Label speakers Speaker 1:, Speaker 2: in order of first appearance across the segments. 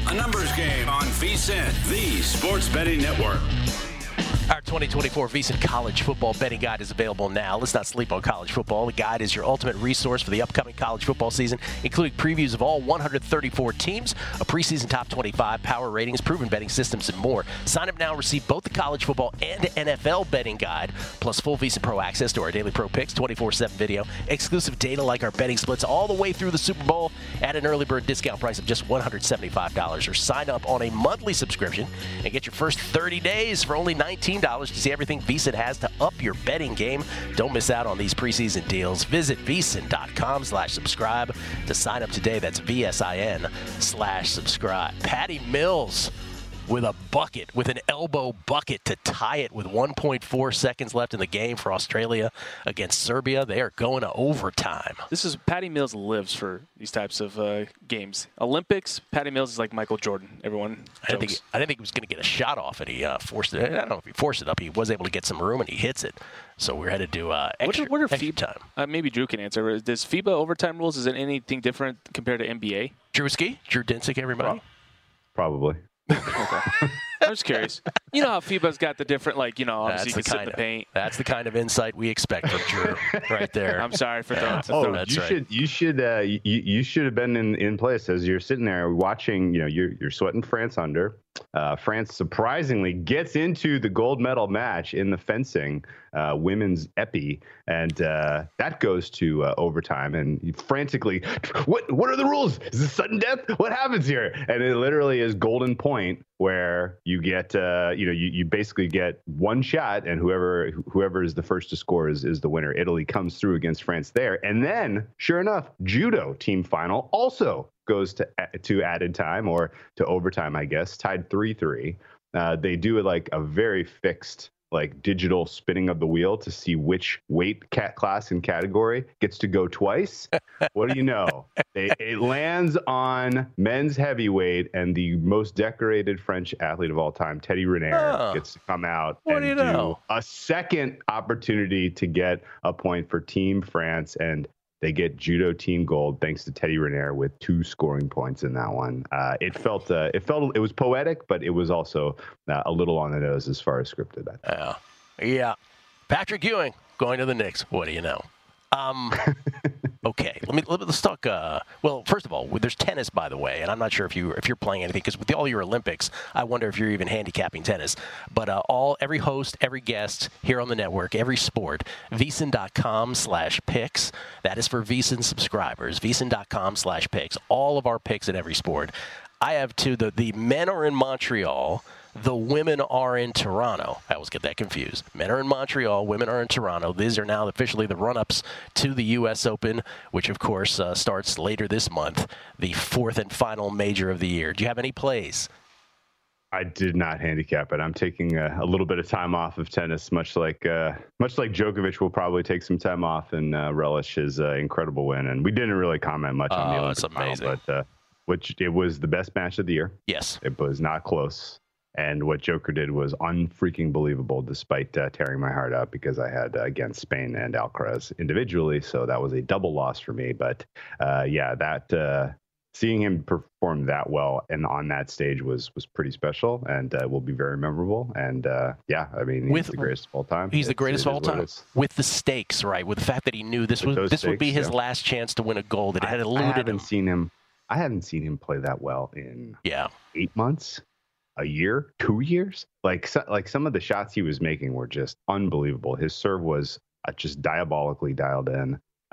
Speaker 1: A numbers game on VSiN, the sports betting network.
Speaker 2: Our 2024 VSiN College Football Betting Guide is available now. Let's not sleep on college football. The guide is your ultimate resource for the upcoming college football season, including previews of all 134 teams, a preseason top 25, power ratings, proven betting systems, and more. Sign up now and receive both the college football and NFL betting guide, plus full VSiN Pro access to our daily pro picks, 24/7 video, exclusive data like our betting splits all the way through the Super Bowl at an early bird discount price of just $175. Or sign up on a monthly subscription and get your first 30 days for only $19 to see everything VSiN has to up your betting game. Don't miss out on these preseason deals. Visit VSiN.com/subscribe to sign up today. That's VSIN/subscribe. Patty Mills with a bucket, with an elbow bucket to tie it with 1.4 seconds left in the game for Australia against Serbia. They are going to overtime.
Speaker 3: This is Patty Mills lives for these types of games. Olympics, Patty Mills is like Michael Jordan. Everyone
Speaker 2: I didn't think he was going to get a shot off, and he forced it. I don't know if he forced it up. He was able to get some room, and he hits it. So we're headed to extra time.
Speaker 3: Maybe Drew can answer. Does FIBA overtime rules, is it anything different compared to NBA?
Speaker 2: Drew Dinsick, everybody?
Speaker 4: Probably.
Speaker 3: Okay. I'm just curious. You know how FIBA's got the different, obviously you can sit in the paint.
Speaker 2: That's the kind of insight we expect from Drew right there.
Speaker 3: I'm sorry for throwing.
Speaker 4: You should have been in place as you're sitting there watching. You're sweating France under. France surprisingly gets into the gold medal match in the fencing, women's épée, and that goes to overtime. And you frantically, what are the rules? Is this sudden death? What happens here? And it literally is golden point where you get, you basically get one shot, and whoever is the first to score is the winner. Italy comes through against France there, and then sure enough, judo team final also goes to added time, or to overtime, I guess, tied 3-3. They do it like a very fixed, digital spinning of the wheel to see which weight class and category gets to go twice. What do you know? It lands on men's heavyweight, and the most decorated French athlete of all time, Teddy Riner, gets to come out and do a second opportunity to get a point for Team France, and they get judo team gold thanks to Teddy Riner with 2 scoring points in that one. It was poetic, but it was also a little on the nose as far as scripted.
Speaker 2: Yeah. Patrick Ewing going to the Knicks. What do you know? Okay, let's talk. Well, first of all, there's tennis, by the way, and I'm not sure if you're playing anything, because with all your Olympics, I wonder if you're even handicapping tennis. But every host, every guest here on the network, every sport, VSiN.com/picks. That is for VSiN subscribers. VSiN.com/picks. All of our picks in every sport. I have two. The men are in Montreal. The women are in Toronto. I always get that confused. Men are in Montreal. Women are in Toronto. These are now officially the run-ups to the U.S. Open, which, of course, starts later this month, the 4th and final major of the year. Do you have any plays?
Speaker 4: I did not handicap it. I'm taking a little bit of time off of tennis, much like Djokovic will probably take some time off and relish his incredible win. And we didn't really comment much on the Olympic final, but it was the best match of the year.
Speaker 2: Yes.
Speaker 4: It was not close. And what Joker did was unfreaking believable, despite tearing my heart out because I had against Spain and Alcaraz individually. So that was a double loss for me. But seeing him perform that well and on that stage was pretty special, and will be very memorable. And he's the greatest of all time.
Speaker 2: He's the greatest of all time. With the stakes, right? With the fact that he knew this would be his last chance to win a gold. It had eluded him.
Speaker 4: I haven't seen him play that well in 8 months. A year, 2 years, like some of the shots he was making were just unbelievable. His serve was just diabolically dialed in.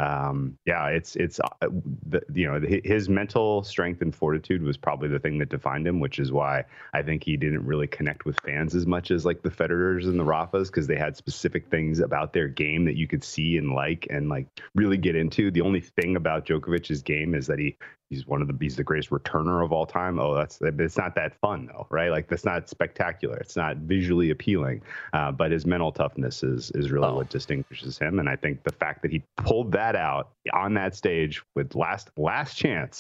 Speaker 4: His mental strength and fortitude was probably the thing that defined him, which is why I think he didn't really connect with fans as much as like the Federers and the Rafas, because they had specific things about their game that you could see and really get into. The only thing about Djokovic's game is that he's the greatest returner of all time. It's not that fun though, right? Like, that's not spectacular. It's not visually appealing, but his mental toughness is really what distinguishes him. And I think the fact that he pulled that out on that stage with last chance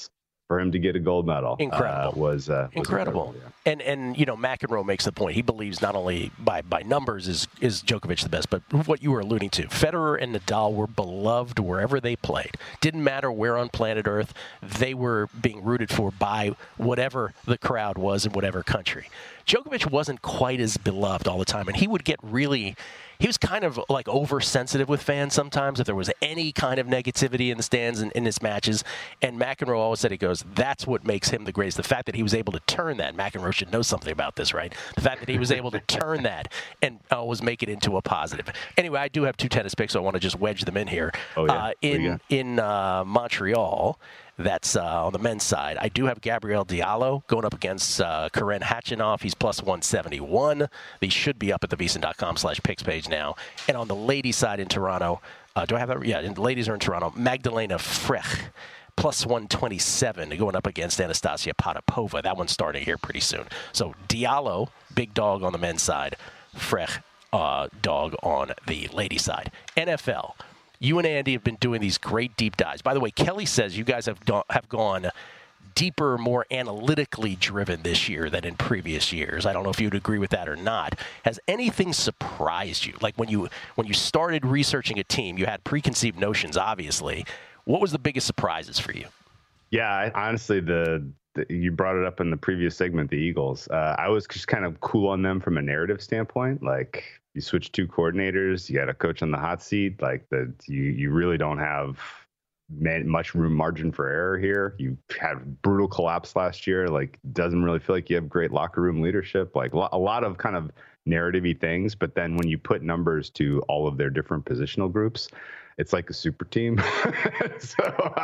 Speaker 4: for him to get a gold medal.
Speaker 2: Incredible.
Speaker 4: Was
Speaker 2: incredible.
Speaker 4: Yeah.
Speaker 2: And McEnroe makes the point. He believes not only by numbers is Djokovic the best, but what you were alluding to. Federer and Nadal were beloved wherever they played. Didn't matter where on planet Earth, they were being rooted for by whatever the crowd was in whatever country. Djokovic wasn't quite as beloved all the time, and he would get he was kind of like oversensitive with fans sometimes if there was any kind of negativity in the stands in his matches. And McEnroe always said, he goes, that's what makes him the greatest. The fact that he was able to turn that. McEnroe should know something about this, right? The fact that he was able to turn that and always make it into a positive. Anyway, I do have 2 tennis picks, so I want to just wedge them in here.
Speaker 4: Oh, yeah.
Speaker 2: In Montreal, that's on the men's side. I do have Gabriel Diallo going up against Karen Khachanov. He's plus 171. These should be up at the VSiN.com/picks page now. And on the ladies' side in Toronto, do I have that? Yeah, the ladies are in Toronto. Magdalena Frech, plus 127, going up against Anastasia Potapova. That one's starting here pretty soon. So Diallo, big dog on the men's side. Frech, dog on the ladies' side. NFL. You and Andy have been doing these great deep dives. By the way, Kelly says you guys have gone deeper, more analytically driven this year than in previous years. I don't know if you'd agree with that or not. Has anything surprised you? Like when you started researching a team, you had preconceived notions, obviously. What was the biggest surprises for you?
Speaker 4: Yeah, honestly, you brought it up in the previous segment, the Eagles. I was just kind of cool on them from a narrative standpoint. Like, you switch 2 coordinators, you got a coach on the hot seat. Like, you really don't have much margin for error here. You had brutal collapse last year. Like, doesn't really feel like you have great locker room leadership. Like, a lot of kind of narrative-y things. But then when you put numbers to all of their different positional groups, it's like a super team. So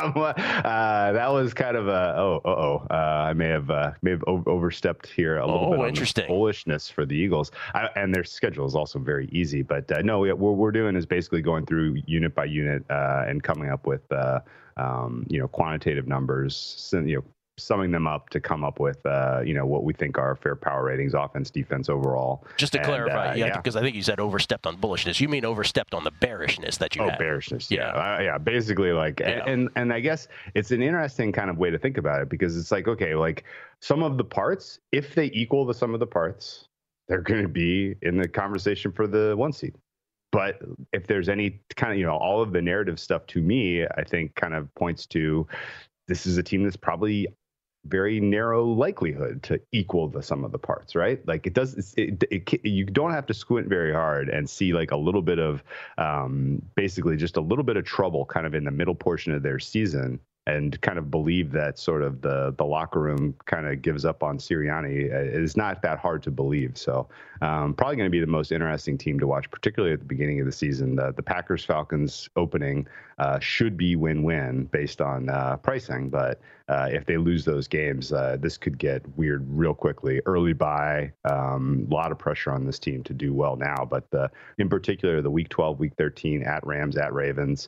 Speaker 4: that was kind of I may have overstepped here a little bit on
Speaker 2: interesting.
Speaker 4: The bullishness for the Eagles. And their schedule is also very easy. But no, what we're doing is basically going through unit by unit and coming up with quantitative numbers, summing them up to come up with what we think are fair power ratings, offense, defense, overall.
Speaker 2: Just to clarify, because I think you said overstepped on bullishness. You mean overstepped on the bearishness that you had.
Speaker 4: Bearishness, yeah. Basically, and I guess it's an interesting kind of way to think about it, because it's like, okay, like some of the parts, if they equal the sum of the parts, they're going to be in the conversation for the 1 seed. But if there's any kind of, all of the narrative stuff, to me, I think kind of points to this is a team that's probably very narrow likelihood to equal the sum of the parts, right? Like you don't have to squint very hard and see like a little bit of basically just a little bit of trouble kind of in the middle portion of their season and kind of believe that sort of the locker room kind of gives up on Sirianni. It's not that hard to believe. So probably going to be the most interesting team to watch, particularly at the beginning of the season. The Packers-Falcons opening should be win-win based on pricing. But if they lose those games, this could get weird real quickly. Early bye, a lot of pressure on this team to do well now. But in particular, the Week 12, Week 13, at Rams, at Ravens,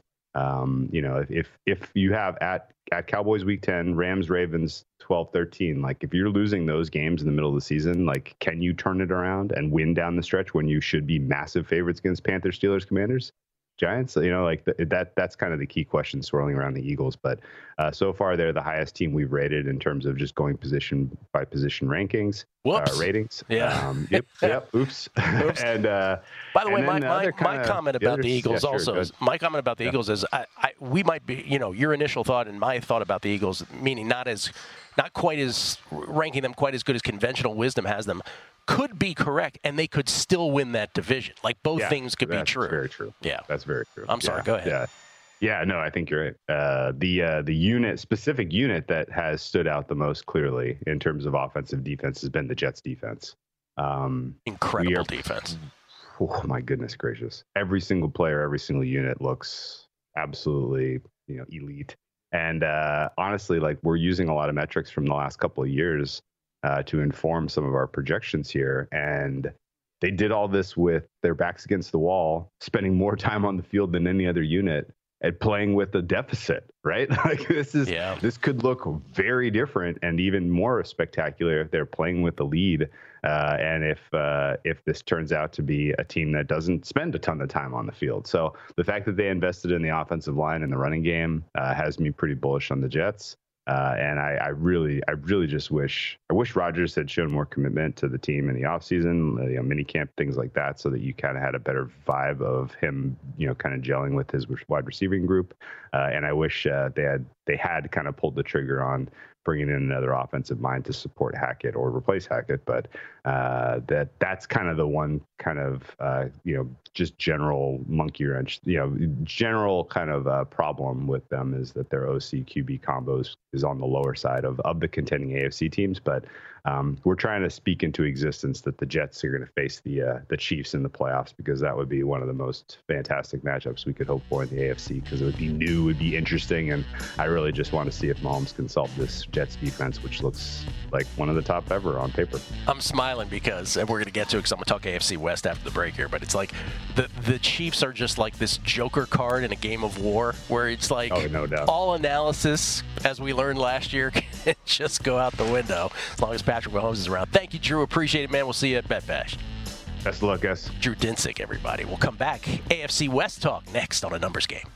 Speaker 4: if you have at Cowboys Week 10, Rams, Ravens 12-13, like if you're losing those games in the middle of the season, like can you turn it around and win down the stretch when you should be massive favorites against Panthers, Steelers, Commanders, Giants? That's kind of the key question swirling around the Eagles. But so far they're the highest team we've rated in terms of just going position by position rankings, ratings.
Speaker 2: Yeah.
Speaker 4: Yep. Oops. And
Speaker 2: by the way, my comment about the Eagles my comment about the Eagles is we might be, your initial thought and my thought about the Eagles, meaning not quite as ranking them quite as good as conventional wisdom has them, could be correct, and they could still win that division. Like both things could be true.
Speaker 4: That's very true.
Speaker 2: Yeah,
Speaker 4: that's very true.
Speaker 2: I'm sorry. Go ahead.
Speaker 4: Yeah. No, I think you're right. The specific unit that has stood out the most clearly in terms of offensive defense has been the Jets defense.
Speaker 2: Incredible defense.
Speaker 4: Oh my goodness gracious! Every single player, every single unit looks absolutely elite. And honestly, like we're using a lot of metrics from the last couple of years to inform some of our projections here. And they did all this with their backs against the wall, spending more time on the field than any other unit and playing with a deficit, right? Like this could look very different and even more spectacular if they're playing with the lead. And if this turns out to be a team that doesn't spend a ton of time on the field. So the fact that they invested in the offensive line and the running game has me pretty bullish on the Jets. And I really just wish Rodgers had shown more commitment to the team in the offseason, mini camp, things like that, so that you kind of had a better vibe of him, kind of gelling with his wide receiving group. And I wish they had kind of pulled the trigger on bringing in another offensive mind to support Hackett or replace Hackett. But that's kind of the one kind of, just general monkey wrench, general kind of problem with them is that their OC QB combos is on the lower side of the contending AFC teams. But we're trying to speak into existence that the Jets are going to face the Chiefs in the playoffs, because that would be one of the most fantastic matchups we could hope for in the AFC, because it would be new, it would be interesting. And I really just want to see if Mahomes can solve this Jets defense, which looks like one of the top ever on paper.
Speaker 2: I'm smiling because, and we're going to get to it because I'm going to talk AFC West after the break here, but it's like the Chiefs are just like this Joker card in a game of war where it's like
Speaker 4: no doubt.
Speaker 2: All analysis, as we learned last year, can just go out the window as long as Patrick Mahomes is around. Thank you, Drew. Appreciate it, man. We'll see you at Bet Bash.
Speaker 4: Best of luck, guys.
Speaker 2: Drew Dinsick, everybody. We'll come back. AFC West talk next on A Numbers Game.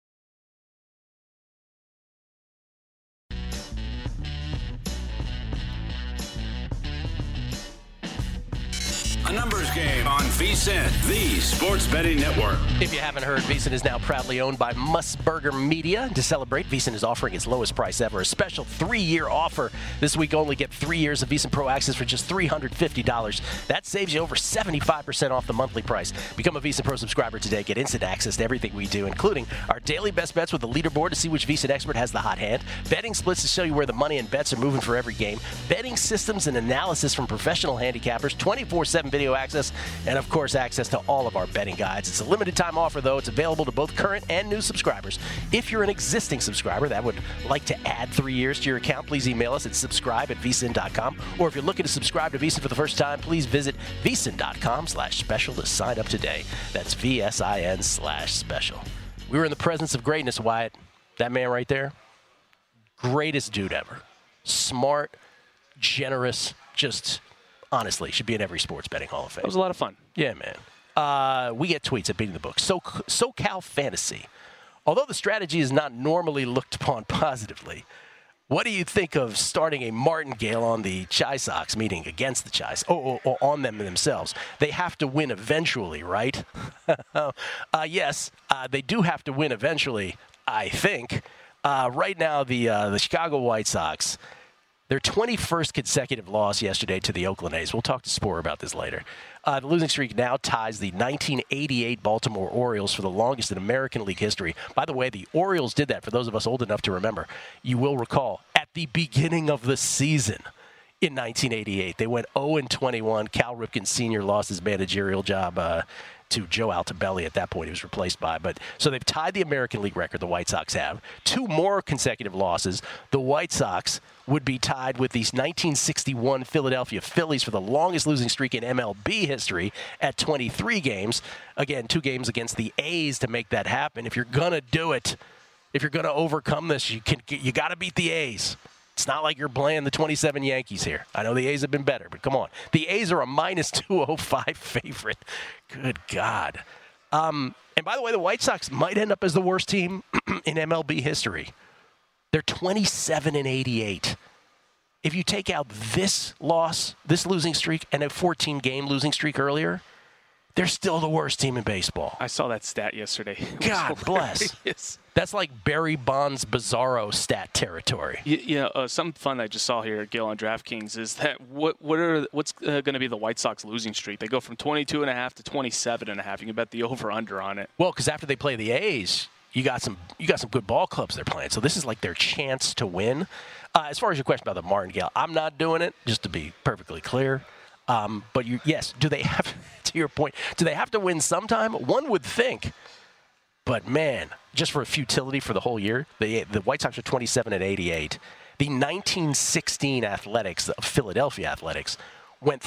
Speaker 1: A Numbers Game on VSiN, the Sports Betting Network.
Speaker 2: If you haven't heard, VSiN is now proudly owned by Musburger Media. To celebrate, VSiN is offering its lowest price ever, a special 3-year offer. This week, only get 3 years of VSiN Pro Access for just $350. That saves you over 75% off the monthly price. Become a VSiN Pro subscriber today. Get instant access to everything we do, including our daily best bets with a leaderboard to see which VSiN expert has the hot hand, betting splits to show you where the money and bets are moving for every game, betting systems and analysis from professional handicappers, 24/7 video access, and of course access to all of our betting guides. It's a limited time offer though. It's available to both current and new subscribers. If you're an existing subscriber that would like to add 3 years to your account, please email us at subscribe@vsin.com. Or if you're looking to subscribe to VSiN for the first time, please visit vsin.com/special to sign up today. That's VSIN/special. We were in the presence of greatness, Wyatt. That man right there, greatest dude ever. Smart, generous, just honestly, should be in every sports betting Hall of Fame.
Speaker 3: That was a lot of fun.
Speaker 2: Yeah, man. We get tweets at Beating the Book. SoCal Fantasy. Although the strategy is not normally looked upon positively, what do you think of starting a martingale on the Chi Sox, meaning against the Chi, or on them themselves? They have to win eventually, right? Yes, they do have to win eventually, I think. Right now, the Chicago White Sox, their 21st consecutive loss yesterday to the Oakland A's. We'll talk to Sporer about this later. The losing streak now ties the 1988 Baltimore Orioles for the longest in American League history. By the way, the Orioles did that, for those of us old enough to remember. You will recall, at the beginning of the season in 1988, they went 0-21. Cal Ripken Sr. lost his managerial job to Joe Altobelli at that point. He was replaced by. So they've tied the American League record, the White Sox have. 2 more consecutive losses. The White Sox would be tied with the 1961 Philadelphia Phillies for the longest losing streak in MLB history at 23 games. Again, 2 games against the A's to make that happen. If you're going to do it, if you're going to overcome this, you got to beat the A's. It's not like you're playing the 27 Yankees here. I know the A's have been better, but come on. The A's are a -205 favorite. Good God. And by the way, the White Sox might end up as the worst team in MLB history. They're 27-88. If you take out this loss, this losing streak, and a 14-game losing streak earlier, they're still the worst team in baseball.
Speaker 3: I saw that stat yesterday.
Speaker 2: God bless. That's like Barry Bonds' Bizarro stat territory.
Speaker 3: Some fun I just saw here, Gil, on DraftKings is that what's going to be the White Sox losing streak? They go from 22.5 to 27.5. You can bet the over/under on it.
Speaker 2: Well, because after they play the A's, you got some good ball clubs they're playing. So this is like their chance to win. As far as your question about the martingale, I'm not doing it, just to be perfectly clear. But yes, do they have, to your point, do they have to win sometime? One would think. But, man, just for futility for the whole year, the White Sox are 27-88. The 1916 Athletics, the Philadelphia Athletics, went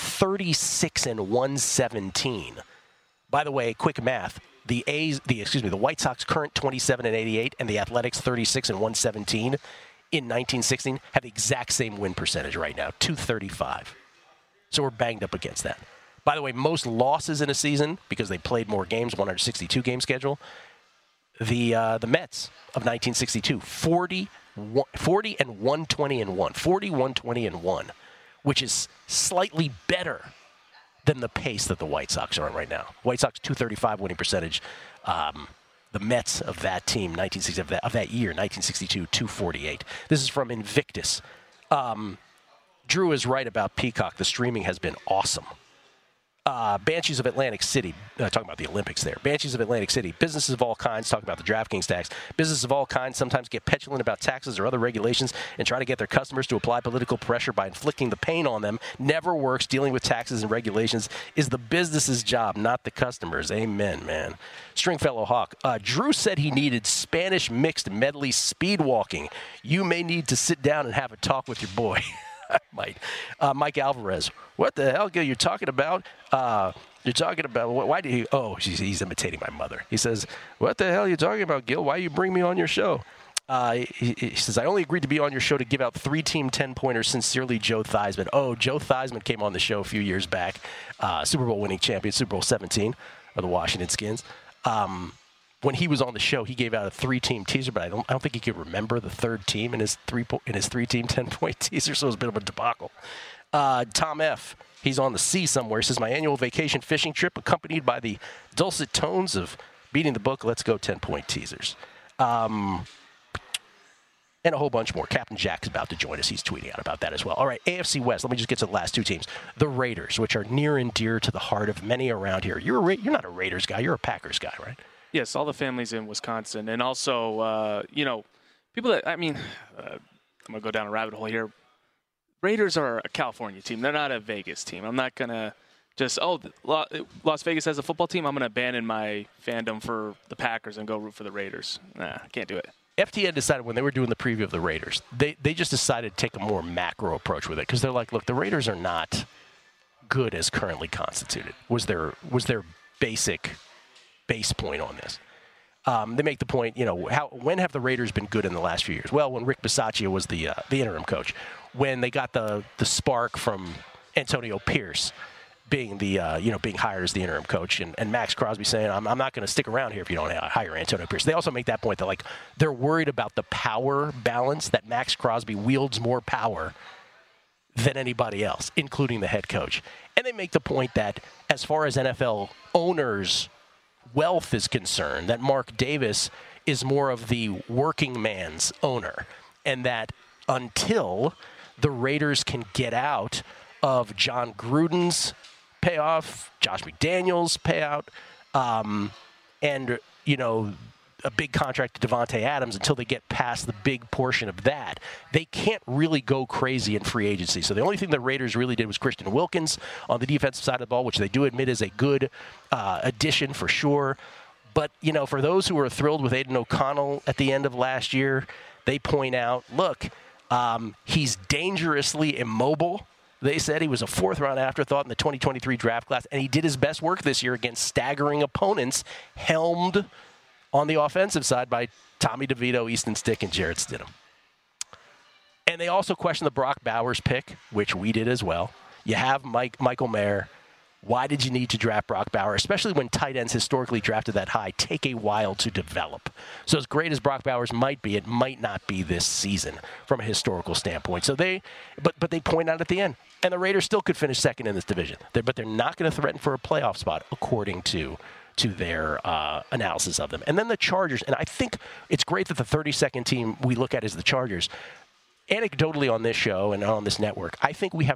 Speaker 2: 36-117. By the way, quick math, the White Sox current 27-88 and the Athletics 36-117 in 1916 have the exact same win percentage right now, 235. So we're banged up against that. By the way, most losses in a season, because they played more games, 162-game schedule, the Mets of 1962, 40 40 and 120 and 1. 40, 120 and 1, which is slightly better than the pace that the White Sox are on right now. White Sox 235 winning percentage. The Mets of that team, of that year, 1962, 248. This is from Invictus. Drew is right about Peacock. The streaming has been awesome. Banshees of Atlantic City, talking about the Olympics there. Banshees of Atlantic City, businesses of all kinds, talking about the DraftKings tax. Businesses of all kinds sometimes get petulant about taxes or other regulations and try to get their customers to apply political pressure by inflicting the pain on them. Never works. Dealing with taxes and regulations is the business's job, not the customer's. Amen, man. Stringfellow Hawk. Drew said he needed Spanish mixed medley speed walking. You may need to sit down and have a talk with your boy. I might. Mike Alvarez. What the hell, Gil? You're talking about? Why did he? Oh, he's imitating my mother. He says, "What the hell are you talking about, Gil? Why you bring me on your show?" He says, "I only agreed to be on your show to give out 3-team 10-pointers. Sincerely, Joe Theismann." Oh, Joe Theismann came on the show a few years back. Super Bowl winning champion, Super Bowl 17 of the Washington Skins. When he was on the show, he gave out a 3-team teaser, but I don't think he could remember the third team in his 3-team 10-point teaser, so it was a bit of a debacle. Tom F., he's on the sea somewhere. He says, my annual vacation fishing trip accompanied by the dulcet tones of beating the book. Let's go 10-point teasers. And a whole bunch more. Captain Jack's about to join us. He's tweeting out about that as well. All right, AFC West. Let me just get to the last two teams. The Raiders, which are near and dear to the heart of many around here. You're not a Raiders guy. You're a Packers guy, right?
Speaker 3: Yes, all the families in Wisconsin. And also, people that, I'm going to go down a rabbit hole here. Raiders are a California team. They're not a Vegas team. I'm not going to just, Las Vegas has a football team. I'm going to abandon my fandom for the Packers and go root for the Raiders. Nah, I can't do it.
Speaker 2: FTN decided when they were doing the preview of the Raiders, they just decided to take a more macro approach with it because they're like, look, the Raiders are not good as currently constituted. Was their basic base point on this. They make the point, when have the Raiders been good in the last few years? Well, when Rick Bisaccia was the interim coach, when they got the spark from Antonio Pierce being being hired as the interim coach, and Max Crosby saying, I'm not going to stick around here if you don't hire Antonio Pierce. They also make that point that they're worried about the power balance, that Max Crosby wields more power than anybody else, including the head coach. And they make the point that as far as NFL owners' wealth is concerned, that Mark Davis is more of the working man's owner, and that until the Raiders can get out of John Gruden's payoff, Josh McDaniels payout, and a big contract to Devontae Adams, until they get past the big portion of that, they can't really go crazy in free agency. So the only thing the Raiders really did was Christian Wilkins on the defensive side of the ball, which they do admit is a good addition for sure. But, for those who were thrilled with Aiden O'Connell at the end of last year, they point out, look, he's dangerously immobile. They said he was a fourth-round afterthought in the 2023 draft class, and he did his best work this year against staggering opponents, helmed on the offensive side by Tommy DeVito, Easton Stick, and Jarrett Stidham. And they also question the Brock Bowers pick, which we did as well. You have Michael Mayer. Why did you need to draft Brock Bowers, especially when tight ends historically drafted that high take a while to develop? So as great as Brock Bowers might be, it might not be this season from a historical standpoint. So they point out at the end, and the Raiders still could finish second in this division. But they're not going to threaten for a playoff spot, according to their analysis of them. And then the Chargers, and I think it's great that the 32nd team we look at is the Chargers. Anecdotally on this show and on this network, I think we have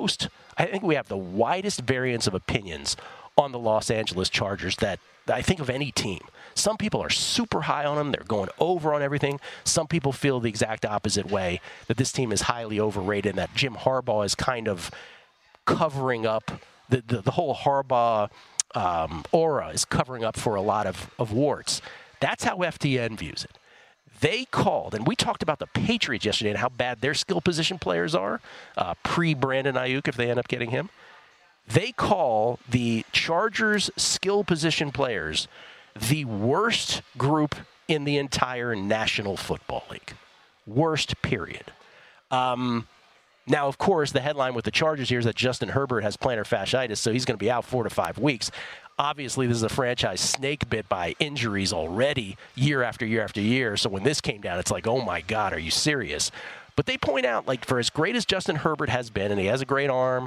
Speaker 2: the widest variance of opinions on the Los Angeles Chargers that I think of any team. Some people are super high on them. They're going over on everything. Some people feel the exact opposite way, that this team is highly overrated and that Jim Harbaugh is kind of covering up the whole Harbaugh aura is covering up for a lot of warts. That's how FTN views it. They called, and we talked about the Patriots yesterday and how bad their skill position players are, pre-Brandon Ayuk if they end up getting him. They call the Chargers' skill position players the worst group in the entire National Football League. Worst, period. Now, of course, the headline with the Chargers here is that Justin Herbert has plantar fasciitis, so he's going to be out 4 to 5 weeks. Obviously, this is a franchise snake bit by injuries already year after year after year. So when this came down, it's like, oh, my God, are you serious? But they point out, like, for as great as Justin Herbert has been, and he has a great arm,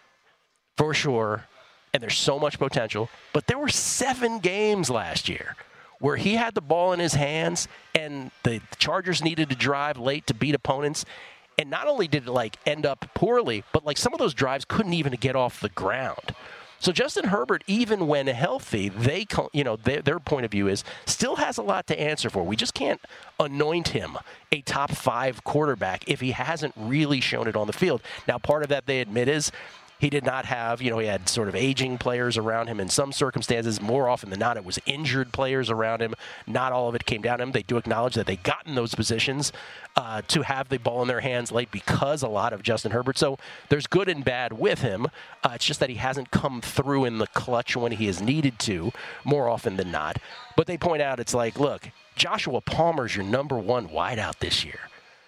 Speaker 2: for sure, and there's so much potential, but there were 7 games last year where he had the ball in his hands and the Chargers needed to drive late to beat opponents. And not only did it, like, end up poorly, but, like, some of those drives couldn't even get off the ground. So Justin Herbert, even when healthy, their point of view is still has a lot to answer for. We just can't anoint him a top 5 quarterback if he hasn't really shown it on the field. Now, part of that, they admit, is he did not have, he had sort of aging players around him in some circumstances. More often than not, it was injured players around him. Not all of it came down to him. They do acknowledge that they got in those positions to have the ball in their hands late because a lot of Justin Herbert. So there's good and bad with him. It's just that he hasn't come through in the clutch when he has needed to, more often than not. But they point out, it's like, look, Joshua Palmer's your number 1 wideout this year.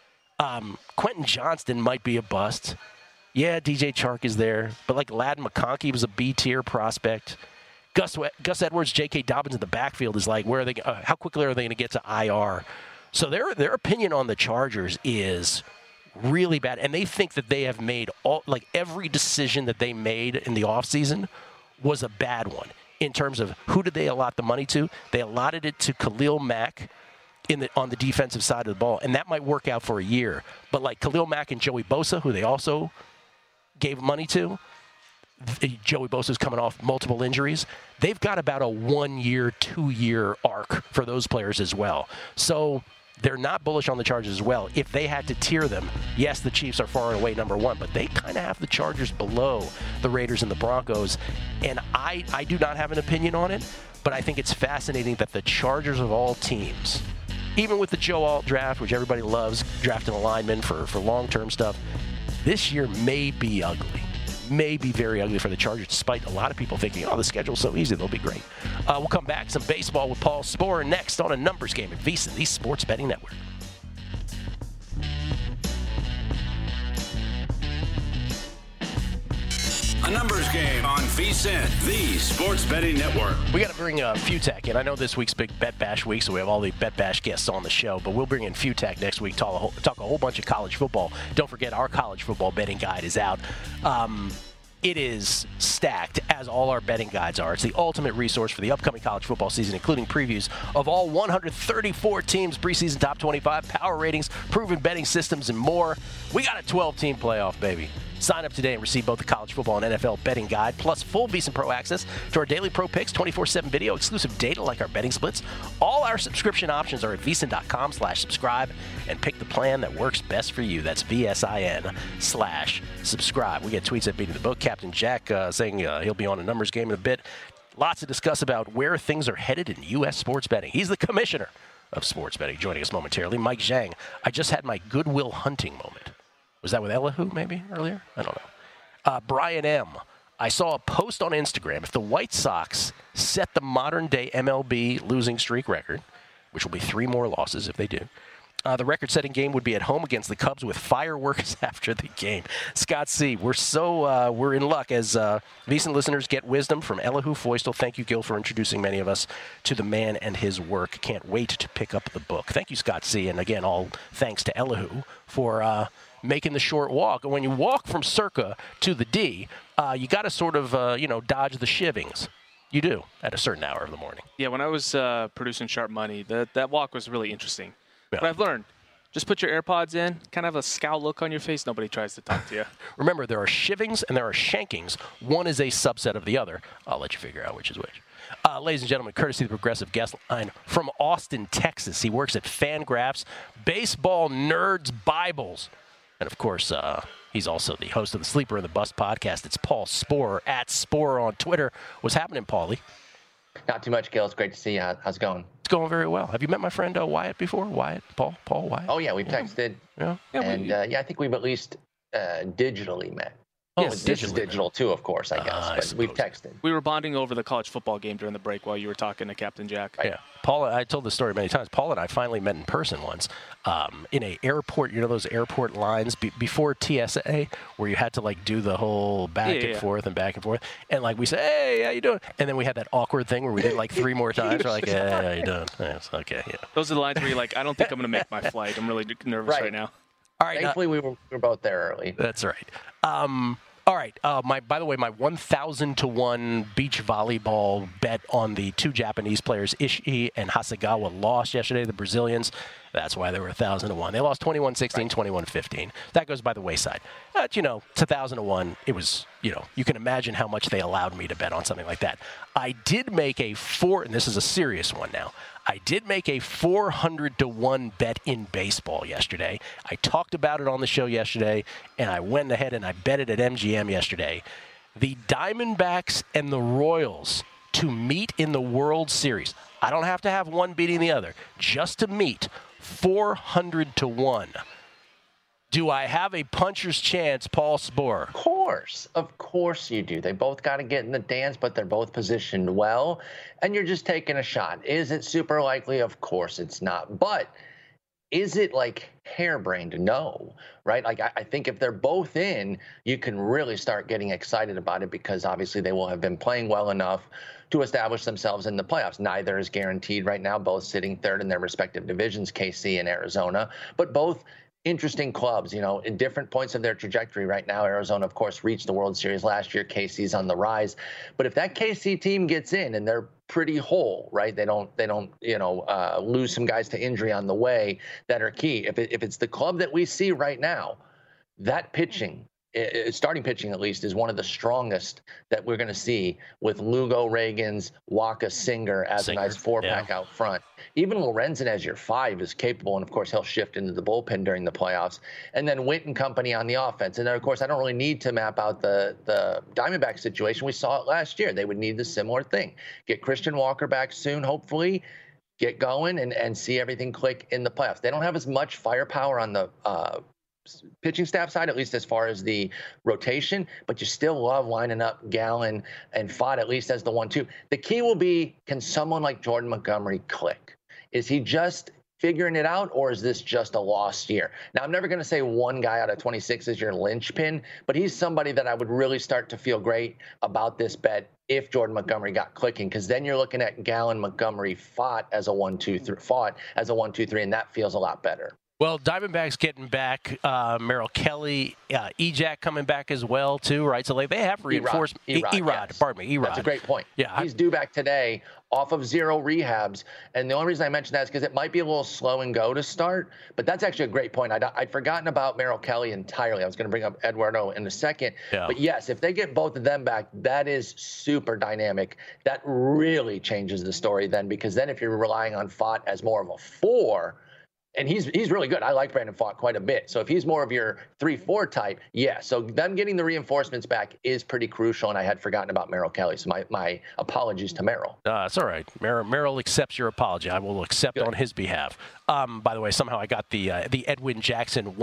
Speaker 2: Quentin Johnston might be a bust. Yeah, DJ Chark is there, but like Ladd McConkey was a B-tier prospect. Gus Edwards, J.K. Dobbins in the backfield is like, where are they? How quickly are they going to get to IR? So their opinion on the Chargers is really bad, and they think that they have made every decision that they made in the offseason was a bad one in terms of who did they allot the money to. They allotted it to Khalil Mack on the defensive side of the ball, and that might work out for a year. But like Khalil Mack and Joey Bosa, who they also gave money to, Joey Bosa's coming off multiple injuries. They've got about a 1-year, 2-year arc for those players as well. So they're not bullish on the Chargers as well. If they had to tier them, yes, the Chiefs are far and away number 1, but they kind of have the Chargers below the Raiders and the Broncos. And I do not have an opinion on it, but I think it's fascinating that the Chargers of all teams, even with the Joe Alt draft, which everybody loves, drafting a lineman for long-term stuff, this year may be ugly. May be very ugly for the Chargers, despite a lot of people thinking, the schedule's so easy, they'll be great. We'll come back, some baseball with Paul Sporer next on A Numbers Game at VSiN, the Sports Betting Network.
Speaker 1: A Numbers Game on VSiN, the Sports Betting Network.
Speaker 2: We got to bring FuTech in. I know this week's big Bet Bash week, so we have all the Bet Bash guests on the show, but we'll bring in FuTech next week, talk a whole bunch of college football. Don't forget, our college football betting guide is out. It is stacked, as all our betting guides are. It's the ultimate resource for the upcoming college football season, including previews of all 134 teams, preseason top 25, power ratings, proven betting systems, and more. We got a 12-team playoff, baby. Sign up today and receive both the college football and NFL betting guide, plus full VSiN Pro access to our daily pro picks, 24/7 video, exclusive data like our betting splits. All our subscription options are at VSiN.com/subscribe, and pick the plan that works best for you. That's VSIN/subscribe. We get tweets at Beating the Book. Captain Jack saying he'll be on A Numbers Game in a bit. Lots to discuss about where things are headed in U.S. sports betting. He's the commissioner of sports betting, joining us momentarily. Mike Zhang, I just had my Goodwill Hunting moment. Was that with Elihu maybe earlier? I don't know. Brian M., I saw a post on Instagram. If the White Sox set the modern-day MLB losing streak record, which will be 3 more losses if they do, the record-setting game would be at home against the Cubs with fireworks after the game. Scott C., we're in luck as VSiN listeners get wisdom from Elihu Foistel. Thank you, Gil, for introducing many of us to the man and his work. Can't wait to pick up the book. Thank you, Scott C., and again, all thanks to Elihu for making the short walk. And when you walk from Circa to the D, you got to sort of, dodge the shivings. You do at a certain hour of the morning.
Speaker 3: Yeah, when I was producing Sharp Money, that walk was really interesting.
Speaker 2: Yeah.
Speaker 3: But I've learned, just put your AirPods in, kind of have a scowl look on your face. Nobody tries to talk to you.
Speaker 2: Remember, there are shivings and there are shankings. One is a subset of the other. I'll let you figure out which is which. Ladies and gentlemen, courtesy of the Progressive Guest Line from Austin, Texas. He works at Fangraphs, Baseball Nerds Bibles. And, of course, he's also the host of the Sleeper in the Bus podcast. It's Paul Sporer, at Sporer on Twitter. What's happening, Paulie?
Speaker 5: Not too much, Gil. It's great to see you. How's it going?
Speaker 2: It's going very well. Have you met my friend Wyatt before? Paul Wyatt?
Speaker 5: Oh, yeah, we've texted.
Speaker 2: Yeah.
Speaker 5: I think we've at least digitally met.
Speaker 2: Oh,
Speaker 3: Yes,
Speaker 5: This is digital too, of course, I guess.
Speaker 2: I
Speaker 5: But we've
Speaker 2: suppose.
Speaker 5: texted.
Speaker 3: We were bonding over the college football game during the break while you were talking to Captain Jack.
Speaker 2: Yeah. Paul, I told this story many times. Paul and I finally met in person once in a airport, those airport lines before TSA where you had to like do the whole back and forth and back and forth. And like we said, hey, how you doing? And then we had that awkward thing where we did it like 3 more times. We're like, hey, how you doing? Yes, okay, yeah.
Speaker 3: Those are the lines where you're like, I don't think I'm going to make my flight. I'm really nervous right now.
Speaker 2: All right.
Speaker 5: Thankfully, we were both there early.
Speaker 2: That's right. All right. By the way, my 1,000 to 1 beach volleyball bet on the 2 Japanese players, Ishii and Hasegawa, lost yesterday. The Brazilians. That's why they were 1,000 to 1. They lost 21-16, 21-15. That goes by the wayside. But, it's 1,000 to 1. It was, you can imagine how much they allowed me to bet on something like that. I did make and this is a serious one now. I did make a 400 to 1 bet in baseball yesterday. I talked about it on the show yesterday, and I went ahead and I bet it at MGM yesterday. The Diamondbacks and the Royals to meet in the World Series. I don't have to have one beating the other. Just to meet, 400 to 1. Do I have a puncher's chance, Paul Sporer?
Speaker 5: Of course you do. They both got to get in the dance, but they're both positioned well, and you're just taking a shot. Is it super likely? Of course it's not. But is it like harebrained? No, right? Like I think if they're both in, you can really start getting excited about it because obviously they will have been playing well enough to establish themselves in the playoffs. Neither is guaranteed right now, both sitting third in their respective divisions, KC and Arizona, but both interesting clubs, in different points of their trajectory right now. Arizona, of course, reached the World Series last year. KC's on the rise. But if that KC team gets in and they're pretty whole, right? They don't lose some guys to injury on the way that are key. If it's the club that we see right now, that pitching, starting pitching at least, is one of the strongest that we're going to see with Lugo, Reagans, Waka, Singer as a nice 4-pack out front. Even Lorenzen as your 5 is capable, and of course he'll shift into the bullpen during the playoffs. And then Witt and company on the offense. And then of course I don't really need to map out the Diamondback situation. We saw it last year. They would need the similar thing. Get Christian Walker back soon, hopefully. Get going and see everything click in the playoffs. They don't have as much firepower on the pitching staff side, at least as far as the rotation, but you still love lining up Gallen and Fott at least as the 1-2. The key will be, can someone like Jordan Montgomery click? Is he just figuring it out, or is this just a lost year? Now, I'm never going to say one guy out of 26 is your linchpin, but he's somebody that I would really start to feel great about this bet if Jordan Montgomery got clicking, because then you're looking at Gallen, Montgomery, Fott as a 1-2-3, and that feels a lot better.
Speaker 2: Well, Diamondbacks getting back Merrill Kelly, Ejak coming back as well, too, right? So they have reinforcement. Erod, yes. Pardon me, Erod.
Speaker 5: That's a great point.
Speaker 2: Yeah,
Speaker 5: he's due back today off of 0 rehabs. And the only reason I mention that is because it might be a little slow and go to start. But that's actually a great point. I'd forgotten about Merrill Kelly entirely. I was going to bring up Eduardo in a second. Yeah. But yes, if they get both of them back, that is super dynamic. That really changes the story then, because then if you're relying on Fott as more of a 4, and he's really good. I like Brandon Fott quite a bit. So if he's more of your 3-4 type, yeah. So them getting the reinforcements back is pretty crucial, and I had forgotten about Merrill Kelly. So my apologies to Merrill.
Speaker 2: It's all right. Merrill accepts your apology. I will accept on his behalf. By the way, somehow I got the Edwin Jackson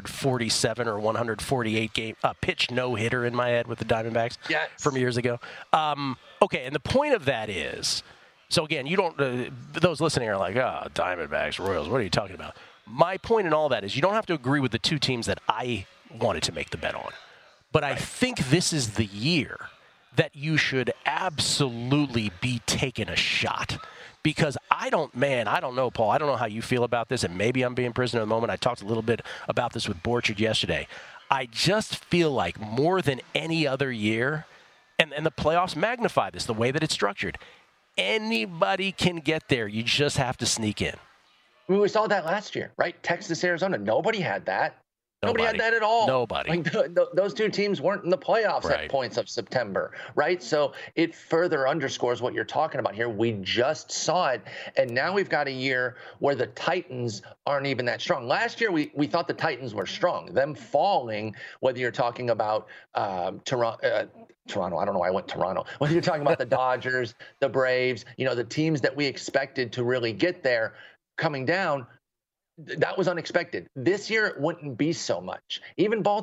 Speaker 2: 147 or 148 game pitch no-hitter in my head with the Diamondbacks from years ago. Okay, and the point of that is, so again, you don't. Those listening are like, Diamondbacks, Royals. What are you talking about? My point in all that is, you don't have to agree with the 2 teams that I wanted to make the bet on, but I think this is the year that you should absolutely be taking a shot. Because I don't know, Paul. I don't know how you feel about this, and maybe I'm being prisoner of the moment. I talked a little bit about this with Borchard yesterday. I just feel like more than any other year, and the playoffs magnify this, the way that it's structured. Anybody can get there. You just have to sneak in.
Speaker 5: We saw that last year, right? Texas, Arizona. Nobody had that. Nobody had that at all.
Speaker 2: Nobody.
Speaker 5: Like those 2 teams weren't in the playoffs at points of September, right? So it further underscores what you're talking about here. We just saw it, and now we've got a year where the Titans aren't even that strong. Last year, we thought the Titans were strong. Them falling, whether you're talking about Toronto, I don't know why I went Toronto. Whether you're talking about the Dodgers, the Braves, the teams that we expected to really get there coming down, that was unexpected. This year, it wouldn't be so much. Even Baltimore,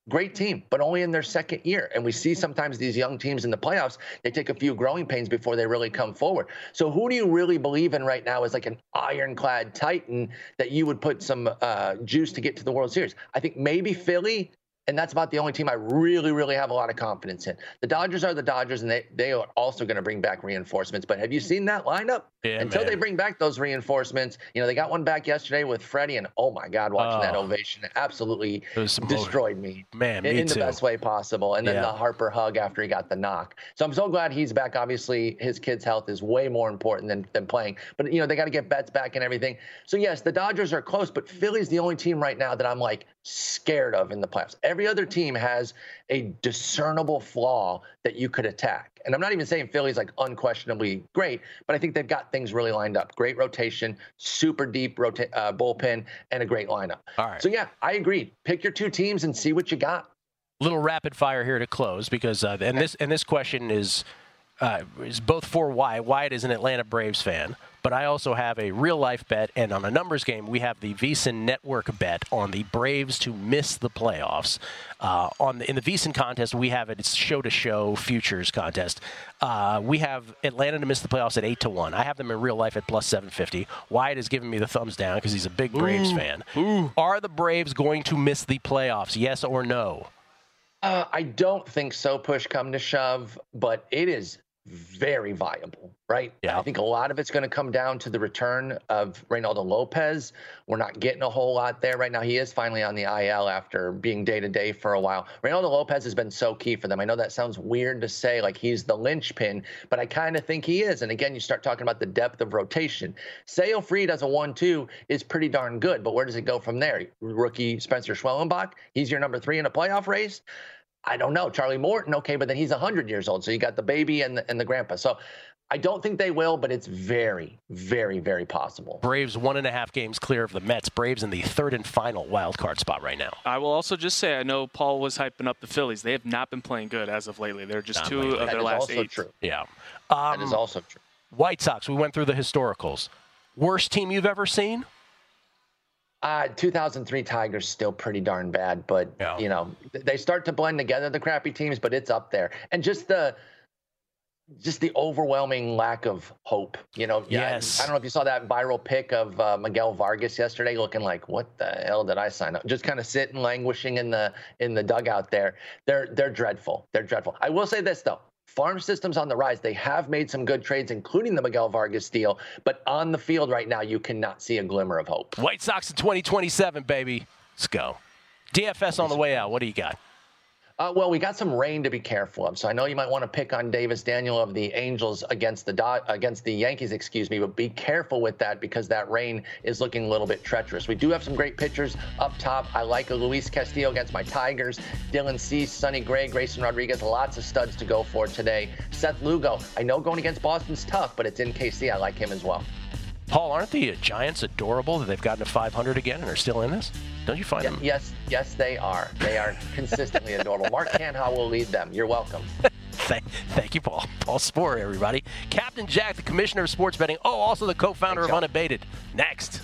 Speaker 5: Great team, but only in their second year. And we see sometimes these young teams in the playoffs, they take a few growing pains before they really come forward. So who do you really believe in right now as like an ironclad Titan that you would put some juice to get to the World Series? I think maybe Philly. And that's about the only team I really, really have a lot of confidence in. The Dodgers are the Dodgers, and they are also going to bring back reinforcements. But have you seen that lineup?
Speaker 2: Yeah,
Speaker 5: Until they bring back those reinforcements, they got one back yesterday with Freddie, and oh my God, watching that ovation absolutely destroyed me.
Speaker 2: Man, me
Speaker 5: in
Speaker 2: too.
Speaker 5: the best way possible. And then the Harper hug after he got the knock. So I'm so glad he's back. Obviously, his kid's health is way more important than playing. But they got to get Betts back and everything. So yes, the Dodgers are close, but Philly's the only team right now that I'm like scared of in the playoffs. Every other team has a discernible flaw that you could attack. And I'm not even saying Philly's like unquestionably great, but I think they've got things really lined up. Great rotation, super deep bullpen, and a great lineup.
Speaker 2: All right.
Speaker 5: So yeah, I agree. Pick your two teams and see what you got.
Speaker 2: Little rapid fire here to close because this question is both for Wyatt. Wyatt is an Atlanta Braves fan, but I also have a real life bet, and on a numbers game, we have the VSiN Network bet on the Braves to miss the playoffs. In the VSiN contest, we have it's show-to-show futures contest. We have Atlanta to miss the playoffs at 8-1. I have them in real life at plus 750. Wyatt is giving me the thumbs down because he's a big Braves fan. Are the Braves going to miss the playoffs? Yes or no?
Speaker 5: I don't think so, push come to shove, but it is very viable, right?
Speaker 2: Yeah.
Speaker 5: I think a lot of it's going to come down to the return of Reynaldo Lopez. We're not getting a whole lot there right now. He is finally on the IL after being day-to-day for a while. Reynaldo Lopez has been so key for them. I know that sounds weird to say, like he's the linchpin, but I kind of think he is. And again, you start talking about the depth of rotation. Sale Fried as a 1-2 is pretty darn good, but where does it go from there? Rookie Spencer Schwellenbach, he's your number 3 in a playoff race? I don't know. Charlie Morton, okay, but then he's 100 years old. So you got the baby and the grandpa. So I don't think they will, but it's very, very, very possible.
Speaker 2: Braves 1.5 games clear of the Mets. Braves in the third and final wild card spot right now.
Speaker 3: I will also just say, I know Paul was hyping up the Phillies. They have not been playing good as of lately. They're just two of their last 8.
Speaker 5: True.
Speaker 2: Yeah.
Speaker 5: That is also true.
Speaker 2: White Sox, we went through the historicals. Worst team you've ever seen?
Speaker 5: 2003 Tigers still pretty darn bad, but they start to blend together, the crappy teams, but it's up there. And just the overwhelming lack of hope.
Speaker 2: Yes.
Speaker 5: I don't know if you saw that viral pic of Miguel Vargas yesterday, looking like, what the hell did I sign up? Just kind of sitting, languishing in the dugout there. They're dreadful. They're dreadful. I will say this though. Farm system's on the rise. They have made some good trades, including the Miguel Vargas deal. But on the field right now, you cannot see a glimmer of hope.
Speaker 2: White Sox in 2027, baby. Let's go. DFS on the way out. What do you got?
Speaker 5: Well, we got some rain to be careful of. So I know you might want to pick on Davis Daniel of the Angels against the Yankees, but be careful with that because that rain is looking a little bit treacherous. We do have some great pitchers up top. I like a Luis Castillo against my Tigers, Dylan Cease, Sonny Gray, Grayson Rodriguez, lots of studs to go for today. Seth Lugo, I know going against Boston's tough, but it's in KC. I like him as well.
Speaker 2: Paul, aren't the Giants adorable that they've gotten to 500 again and are still in this? Don't you find them?
Speaker 5: Yes, they are. They are consistently adorable. Mark Canha will lead them. You're welcome.
Speaker 2: Thank you, Paul. Paul Sporer, everybody. Captain Jack, the commissioner of sports betting. Oh, also the co-founder of Unabated. Next.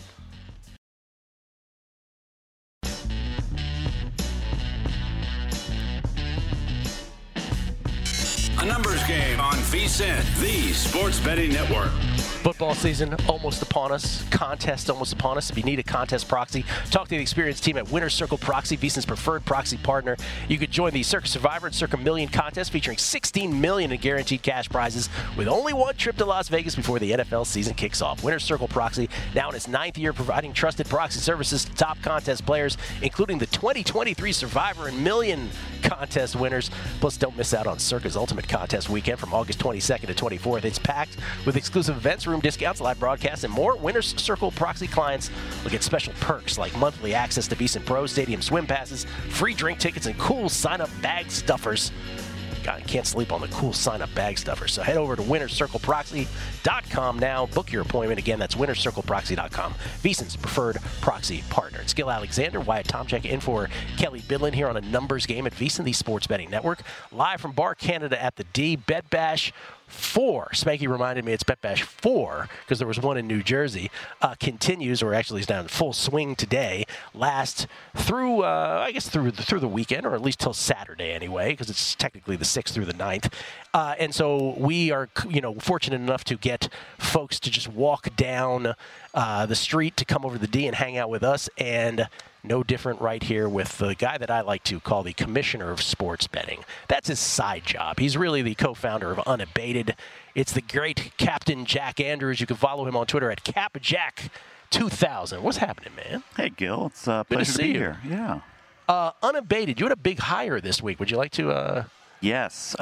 Speaker 1: A numbers game on VSiN, the sports betting network.
Speaker 2: Football season almost upon us. Contest almost upon us. If you need a contest proxy, talk to the experienced team at Winner's Circle Proxy, VSiN's preferred proxy partner. You could join the Circa Survivor and Circa Million contest featuring $16 million in guaranteed cash prizes with only one trip to Las Vegas before the NFL season kicks off. Winner's Circle Proxy, now in its 9th year, providing trusted proxy services to top contest players, including the 2023 Survivor and Million contest winners. Plus, don't miss out on Circa's Ultimate Contest Weekend from August 22nd to 24th. It's packed with exclusive events, room discounts, live broadcasts, and more. Winner's Circle Proxy clients will get special perks like monthly access to VSiN Pro Stadium swim passes, free drink tickets, and cool sign-up bag stuffers. God, can't sleep on the cool sign-up bag stuffers. So head over to winnercircleproxy.com now. Book your appointment. Again, that's winnercircleproxy.com. VSiN's preferred proxy partner. It's Gil Alexander, Wyatt Tomczyk in for Kelly Bidlin here on a numbers game at VSiN, the Sports Betting Network. Live from Bar Canada at the D. Bet Bash 4, Spanky reminded me it's Bet Bash 4 because there was one in New Jersey, continues, or actually is down in full swing today, last through, I guess, through the weekend, or at least till Saturday anyway, because it's technically the 6th through the 9th. And so we are, fortunate enough to get folks to just walk down the street to come over to the D and hang out with us, and no different right here with the guy that I like to call the commissioner of sports betting. That's his side job. He's really the co-founder of Unabated. It's the great Captain Jack Andrews. You can follow him on Twitter at CapJack2000. What's happening, man?
Speaker 6: Hey, Gil. It's a pleasure to be here. Yeah.
Speaker 2: Unabated, you had a big hire this week. Would you like to...
Speaker 6: Yes.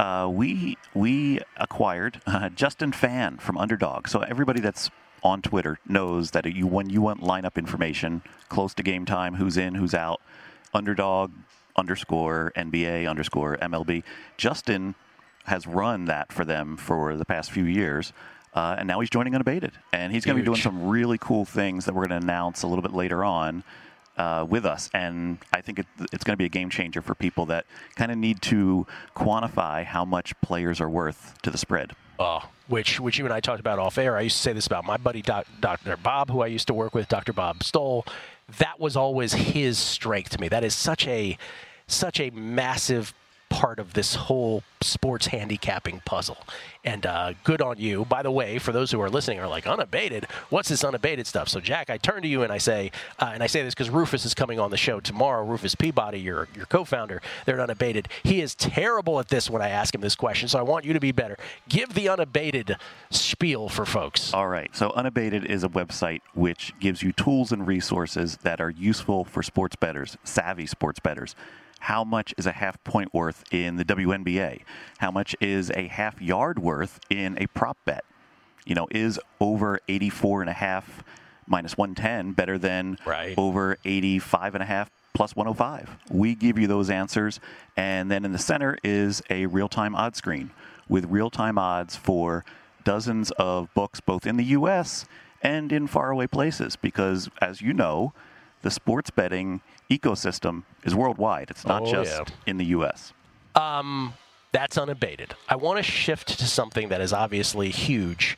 Speaker 6: We acquired Justin Fan from Underdog. So everybody that's on Twitter knows that when you want lineup information close to game time, who's in, who's out, Underdog _ NBA _ MLB. Justin has run that for them for the past few years, and now he's joining Unabated. And he's going to be doing some really cool things that we're going to announce a little bit later on with us. And I think it's going to be a game changer for people that kind of need to quantify how much players are worth to the spread.
Speaker 2: Which you and I talked about off air. I used to say this about my buddy Dr. Bob, who I used to work with, Dr. Bob Stoll. That was always his strength to me. That is such a massive part of this whole sports handicapping puzzle. And good on you. By the way, for those who are listening are like, Unabated? What's this Unabated stuff? So, Jack, I turn to you and I say this because Rufus is coming on the show tomorrow. Rufus Peabody, your co-founder, they're at Unabated. He is terrible at this when I ask him this question, so I want you to be better. Give the Unabated spiel for folks.
Speaker 6: All right. So Unabated is a website which gives you tools and resources that are useful for sports bettors, savvy sports bettors. How much is a half point worth in the WNBA? How much is a half yard worth in a prop bet? Is over 84.5 minus 110 better than over 85.5 plus 105? We give you those answers. And then in the center is a real-time odds screen with real-time odds for dozens of books, both in the U.S. and in faraway places. Because, as you know, the sports betting ecosystem is worldwide. It's not in the U.S.
Speaker 2: That's Unabated. I want to shift to something that is obviously huge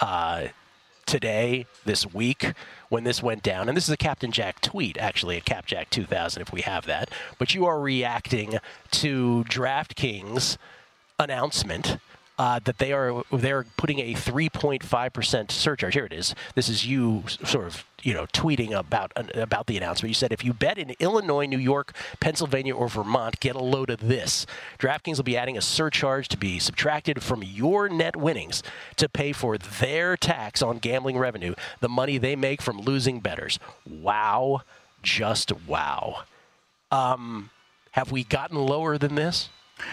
Speaker 2: today, this week, when this went down. And this is a Captain Jack tweet, actually, at CapJack2000, if we have that. But you are reacting to DraftKings' announcement that they're putting a 3.5% surcharge. Here it is. This is you sort of tweeting about the announcement. You said, if you bet in Illinois, New York, Pennsylvania, or Vermont, get a load of this. DraftKings will be adding a surcharge to be subtracted from your net winnings to pay for their tax on gambling revenue, the money they make from losing bettors. Wow. Just wow. Have we gotten lower than this?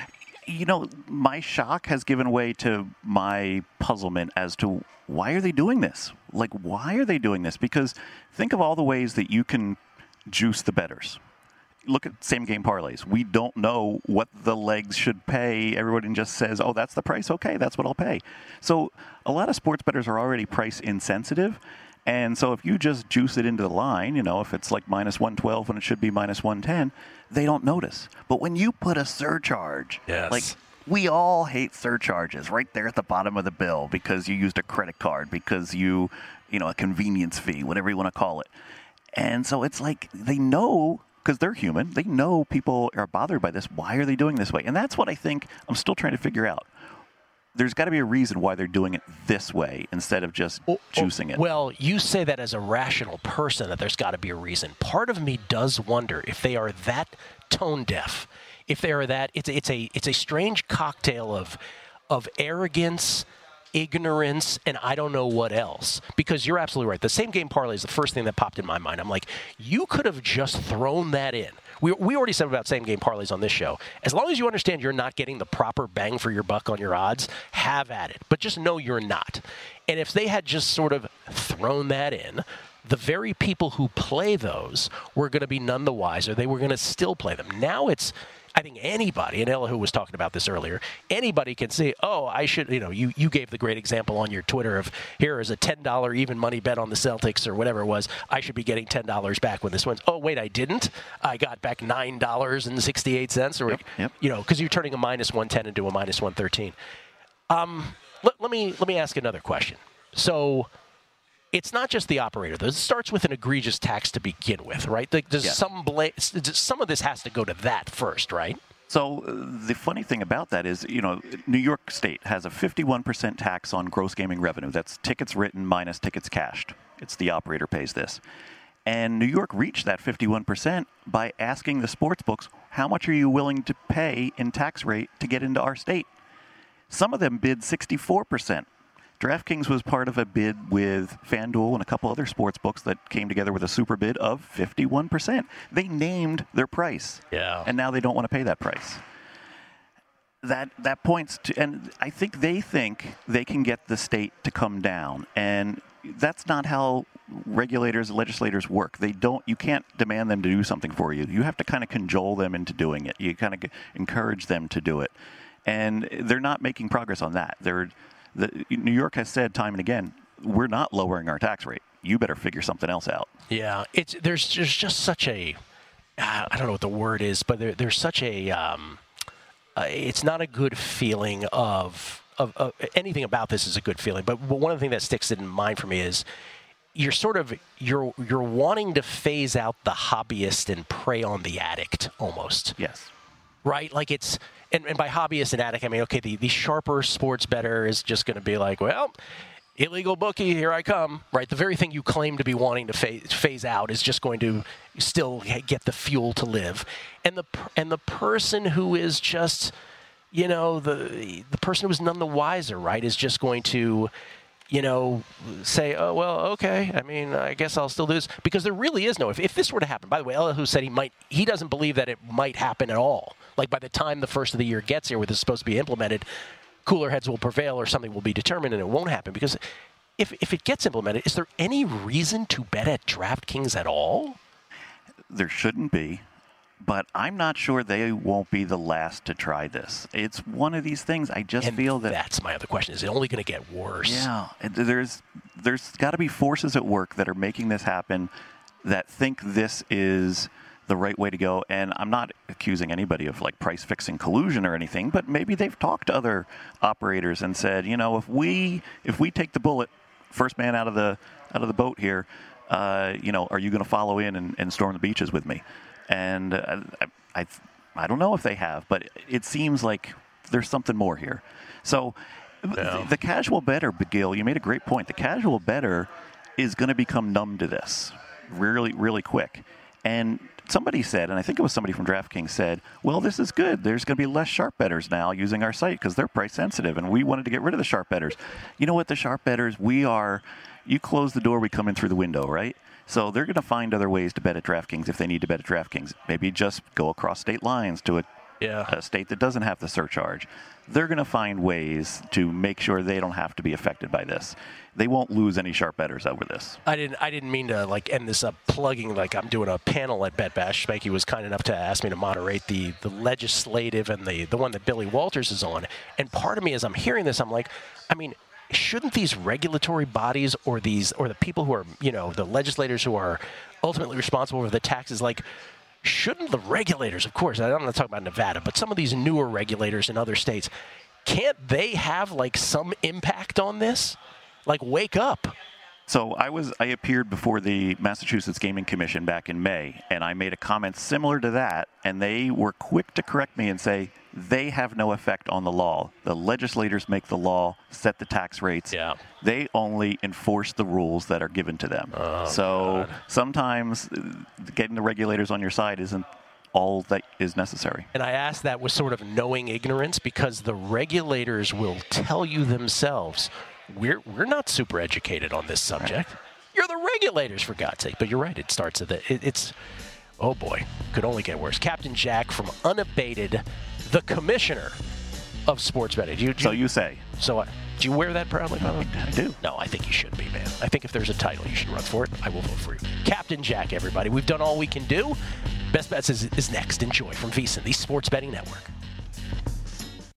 Speaker 6: My shock has given way to my puzzlement as to why are they doing this? Like, why are they doing this? Because think of all the ways that you can juice the bettors. Look at same game parlays. We don't know what the legs should pay. Everyone just says, oh, that's the price. Okay, that's what I'll pay. So a lot of sports bettors are already price insensitive. And so if you just juice it into the line, if it's like minus 112 when it should be minus 110, they don't notice. But when you put a surcharge, like we all hate surcharges right there at the bottom of the bill because you used a credit card, because a convenience fee, whatever you want to call it. And so it's like they know, because they're human, they know people are bothered by this. Why are they doing this way? And that's what I think I'm still trying to figure out. There's got to be a reason why they're doing it this way instead of just juicing it.
Speaker 2: Well, you say that as a rational person, that there's got to be a reason. Part of me does wonder if they are that tone deaf, if they are that it's a strange cocktail of arrogance, ignorance, and I don't know what else. Because you're absolutely right. The same game parlay is the first thing that popped in my mind. I'm like, you could have just thrown that in. We already said about same game parlays on this show. As long as you understand you're not getting the proper bang for your buck on your odds, have at it. But just know you're not. And if they had just sort of thrown that in, the very people who play those were going to be none the wiser. They were going to still play them. Now it's, I think anybody, and Ella who was talking about this earlier, anybody can say, oh, I should, you gave the great example on your Twitter of here is a $10 even money bet on the Celtics or whatever it was. I should be getting $10 back when this wins. Oh, wait, I didn't. I got back $9.68 or,
Speaker 6: yep.
Speaker 2: Because you're turning a minus 110 into a minus 113. let me ask another question. So it's not just the operator. It starts with an egregious tax to begin with, right? Some of this has to go to that first, right?
Speaker 6: So the funny thing about that is, New York State has a 51% tax on gross gaming revenue. That's tickets written minus tickets cashed. It's the operator pays this. And New York reached that 51% by asking the sports books, how much are you willing to pay in tax rate to get into our state? Some of them bid 64%. DraftKings was part of a bid with FanDuel and a couple other sports books that came together with a super bid of 51%. They named their price.
Speaker 2: Yeah.
Speaker 6: And now they don't want to pay that price. That points to, and I think they can get the state to come down. And that's not how regulators, legislators work. You can't demand them to do something for you. You have to kind of cajole them into doing it. You kind of encourage them to do it. And they're not making progress on that. New York has said time and again, we're not lowering our tax rate. You better figure something else out.
Speaker 2: Yeah, there's just such a, I don't know what the word is, but there's such a, it's not a good feeling of anything about this is a good feeling. But one of the things that sticks in mind for me is you're wanting to phase out the hobbyist and prey on the addict almost.
Speaker 6: Yes. Right?
Speaker 2: Like it's, and by hobbyist and addict, I mean, okay, the sharper sports bettor is just going to be like, well, illegal bookie, here I come, right? The very thing you claim to be wanting to phase out is just going to still get the fuel to live. And the person who is just, the person who is none the wiser, right, is just going to, say, oh, well, okay, I mean, I guess I'll still do this. Because there really is no, if this were to happen, by the way, Elihu said he doesn't believe that it might happen at all. Like by the time the first of the year gets here where this is supposed to be implemented, cooler heads will prevail or something will be determined and it won't happen. Because if it gets implemented, is there any reason to bet at DraftKings at all?
Speaker 6: There shouldn't be. But I'm not sure they won't be the last to try this. It's one of these things. I just feel that
Speaker 2: that's my other question. Is it only going to get worse?
Speaker 6: Yeah, there's got to be forces at work that are making this happen that think this is the right way to go. And I'm not accusing anybody of like price fixing collusion or anything, but maybe they've talked to other operators and said, if we take the bullet, first man out of the boat here, are you going to follow in and storm the beaches with me? And I don't know if they have, but it seems like there's something more here. So the casual bettor, Gil, you made a great point. The casual bettor is going to become numb to this really, really quick. And somebody said, and I think it was somebody from DraftKings said, well, this is good. There's going to be less sharp bettors now using our site because they're price sensitive, and we wanted to get rid of the sharp bettors. You know what, the sharp bettors, you close the door, we come in through the window, right? So they're going to find other ways to bet at DraftKings if they need to bet at DraftKings. Maybe just go across state lines to a state that doesn't have the surcharge. They're going to find ways to make sure they don't have to be affected by this. They won't lose any sharp bettors over this.
Speaker 2: I didn't mean to end this up plugging like I'm doing a panel at BetBash. Spanky was kind enough to ask me to moderate the legislative and the one that Billy Walters is on. And part of me, as I'm hearing this, I'm like, shouldn't these regulatory bodies or the people who are, the legislators who are ultimately responsible for the taxes, shouldn't the regulators, of course, I'm not talking about Nevada, but some of these newer regulators in other states, can't they have some impact on this? Wake up.
Speaker 6: So I appeared before the Massachusetts Gaming Commission back in May, and I made a comment similar to that, and they were quick to correct me and say they have no effect on the law. The legislators make the law, set the tax rates.
Speaker 2: Yeah.
Speaker 6: They only enforce the rules that are given to them. So sometimes getting the regulators on your side isn't all that is necessary.
Speaker 2: And I asked that with sort of knowing ignorance because the regulators will tell you themselves, we're not super educated on this subject. Right. You're the regulators, for God's sake. But you're right. It starts at it's, oh boy, could only get worse. Captain Jack from Unabated, the commissioner of sports betting.
Speaker 6: So you say.
Speaker 2: So do you wear that proudly?
Speaker 6: I do.
Speaker 2: No, I think you should be, man. I think if there's a title, you should run for it. I will vote for you. Captain Jack, everybody. We've done all we can do. Best Bets is next. Enjoy from VSiN, the Sports Betting Network.